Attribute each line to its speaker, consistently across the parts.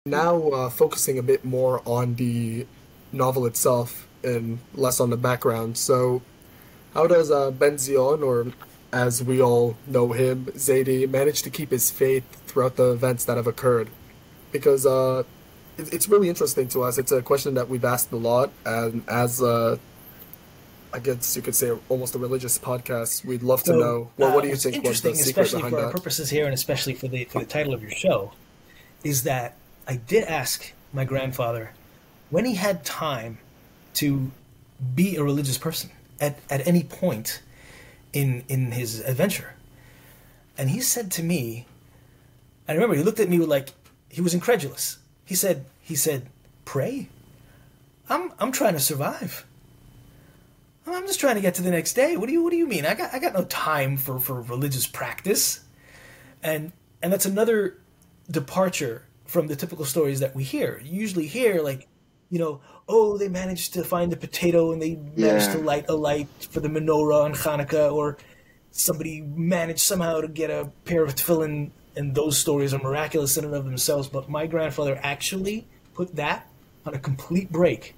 Speaker 1: Now, focusing a bit more on the novel itself and less on the background. So, how does Benzion, or as we all know him, Zaidi, manage to keep his faith throughout the events that have occurred? Because it's really interesting to us. It's a question that we've asked a lot, and as I guess you could say almost a religious podcast, we'd love to
Speaker 2: So
Speaker 1: know. Well, what do you
Speaker 2: what's
Speaker 1: think was the
Speaker 2: interesting,
Speaker 1: secret
Speaker 2: especially
Speaker 1: behind
Speaker 2: for our
Speaker 1: that?
Speaker 2: purposes here, and especially for the title of your show, is that I did ask my grandfather when he had time to be a religious person at any point in his adventure, and he said to me, I remember he looked at me with like he was incredulous. He said, "Pray? I'm trying to survive. I'm just trying to get to the next day. What do you mean? I got no time for religious practice." And that's another departure from the typical stories that we hear. You usually hear like, oh, they managed to find a potato and they managed to
Speaker 3: Yeah.
Speaker 2: light a light for the menorah on Hanukkah, or somebody managed somehow to get a pair of tefillin, and those stories are miraculous in and of themselves. But my grandfather actually put that on a complete break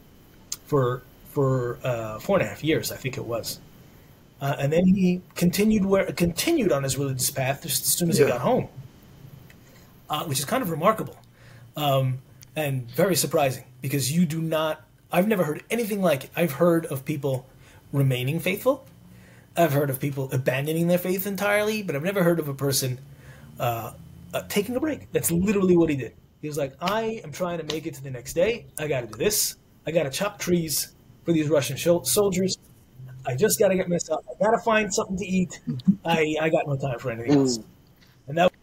Speaker 2: for 4.5 years, I think it was. And then he continued on his religious path just as soon as he
Speaker 1: Yeah,
Speaker 2: got home, which is kind of remarkable, and very surprising because you do not. I've never heard anything like it. I've heard of people remaining faithful. I've heard of people abandoning their faith entirely, but I've never heard of a person taking a break. That's literally what he did. He was like, I am trying to make it to the next day. I got to do this. I got to chop trees for these Russian soldiers. I just got to get myself. I got to find something to eat. I got no time for anything else.
Speaker 3: Mm.
Speaker 2: And that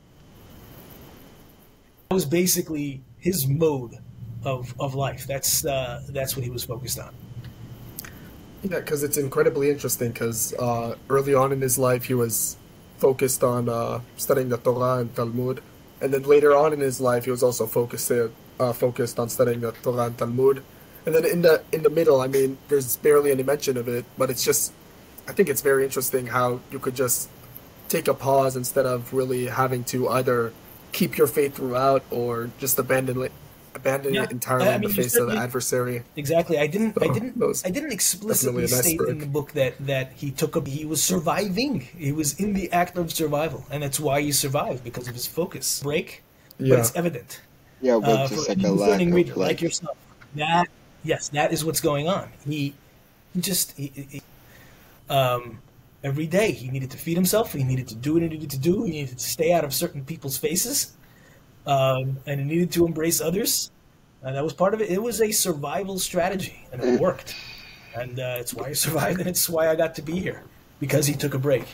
Speaker 2: was basically his mode of life. That's what he was focused on.
Speaker 1: yeah, because it's incredibly interesting. Because early on in his life, he was focused on studying the Torah and Talmud, and then later on in his life, he was also focused on studying the Torah and Talmud. And then in the middle, I mean, there's barely any mention of it, but it's just, I think it's very interesting how you could just take a pause instead of really having to either keep your faith throughout or just abandon
Speaker 2: Yeah,
Speaker 1: it entirely
Speaker 2: I
Speaker 1: in the
Speaker 2: mean, you
Speaker 1: face of the
Speaker 2: certainly
Speaker 1: adversary.
Speaker 2: exactly. I didn't. I
Speaker 1: So
Speaker 2: didn't.
Speaker 1: that was
Speaker 2: I didn't
Speaker 1: definitely
Speaker 2: explicitly
Speaker 1: a nice
Speaker 2: state in the
Speaker 1: break.
Speaker 2: book that he took up. He was surviving. He was in the act of survival, and that's why he survived because of his focus break. But
Speaker 1: Yeah,
Speaker 2: it's evident
Speaker 3: Yeah, but
Speaker 2: for
Speaker 3: just like
Speaker 2: any
Speaker 3: a lack
Speaker 2: discerning
Speaker 3: of
Speaker 2: reader like
Speaker 3: like,
Speaker 2: yourself that yes, that is what's going on. He just every day he needed to feed himself. He needed to do what he needed to do. He needed to stay out of certain people's faces, and he needed to embrace others. And that was part of it. It was a survival strategy, and it
Speaker 3: eh,
Speaker 2: worked. And it's why he survived, and it's why I got to be here because he took a break.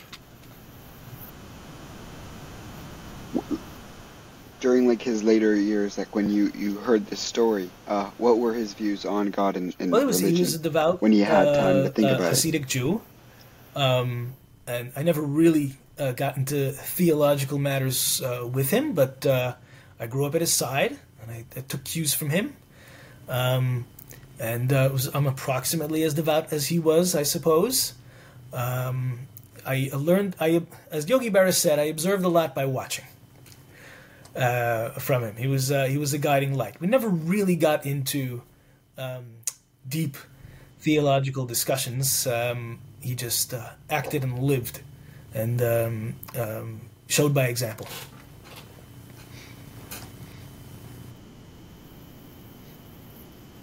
Speaker 3: during like his later years, like when you heard this story, what were his views on God and
Speaker 2: Well, he was a
Speaker 3: religion
Speaker 2: devout
Speaker 3: when he had time to think about it?
Speaker 2: Hasidic Jew, and I never really got into theological matters with him, but I grew up at his side, and I took cues from him. Um, and I'm approximately as devout as he was, I suppose. I learned, as Yogi Berra said, I observed a lot by watching from him. He was a guiding light. We never really got into um, deep theological discussions. He just acted and lived, and showed by example.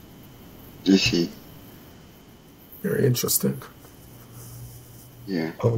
Speaker 3: You see,
Speaker 1: very interesting.
Speaker 3: yeah.